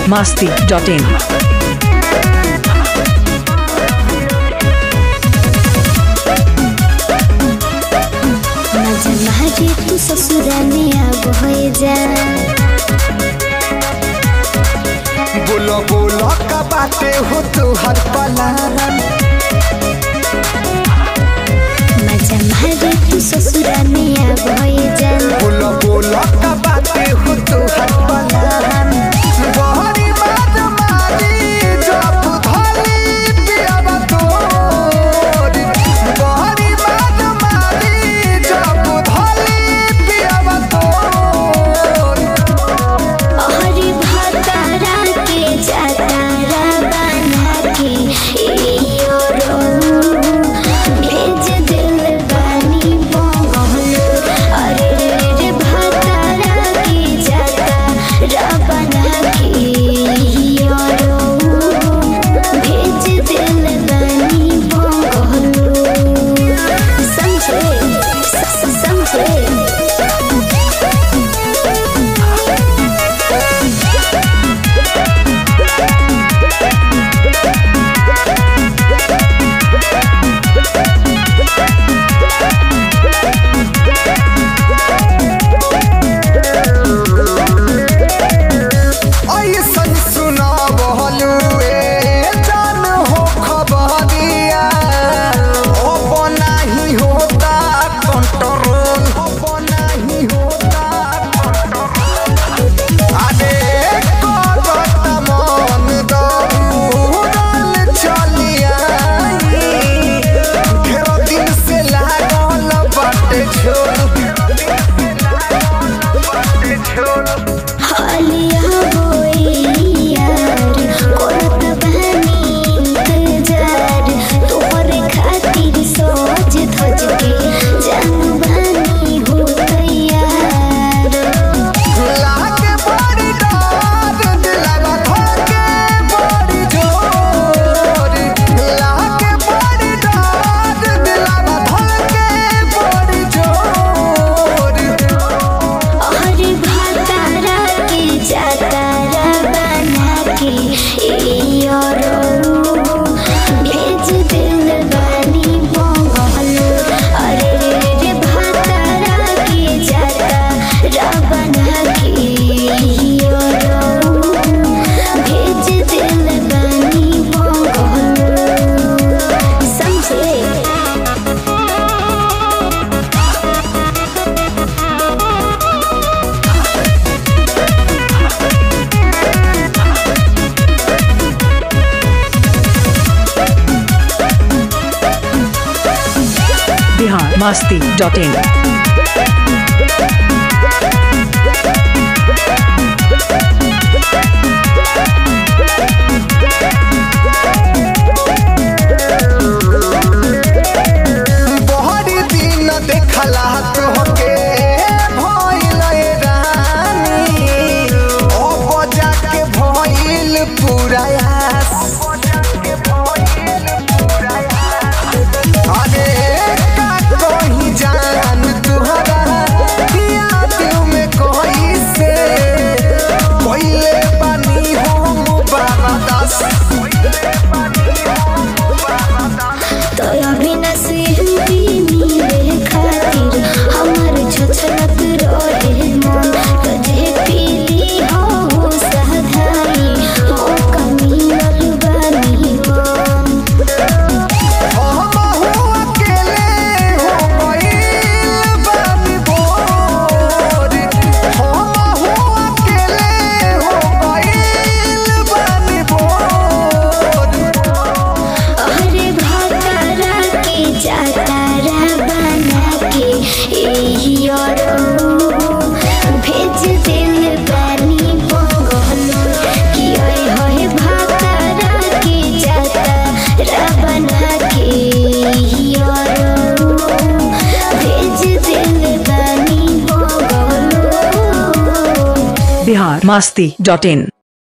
biharmasti.in तू ससुराने अब हो जा बोलो बोलो का बातें हो तू हर पलारन मजा मारे तू ससुराने अब हो जा बोलो बोलो का बातें हो तू हर पलारन बहरी मार मारी जब धली पियावा तोर बहरी मार मारी जब धली पियावा तोर हरी भातारा के जातारा बना के रो भेज दिल बानी बोलो अरे रे भातारा के जातारा बना के रो भेज दिल बानी बोलो समझे समझे ऐसन सुना बहलुए जान हो खबरिया ओ बनाही होता कंट्रोल ओ बनाही होता कंट्रोल अरे करत मन दौड़ल चलिया घेरो दिन से लागल बाटे छोड़ हालिया यार करत बहनी इंतजार तोहरे खातिर सोच धज के जानू बनी हो तैयार लागे बड़ी डर दिलवा धोके बड़ी जोर लागे बड़ी डर दिलवा धोके बड़ी जोर हरे भातारा के जातारा बना के रो भेज दिल बानी बोलो अरे रे भातारा के जातारा बना के रो भेज दिल बानी बोलो समझे biharmasti.in बहरी दिन देखला तोहके भइल रानी ओ बजा के भइल पूरा आस अरे का कहीं जान तुहरा याद में कोई से कोइले पानी हो मुबारदास तो अभी नसीबी मिले खातिर हमार छछलत रहे मन कजे पीली हो सहधाई मौका मिलल बानी मन हम हो अकेले हो गइल बानी बोर हम हो अकेले हो गइल बानी बोर अरे भातारा के जातारा बना के रो भेज दिल बानी बोलो कि होए भातारा के जातारा बना के रो भेज दिल बानी बोलो biharmasti.in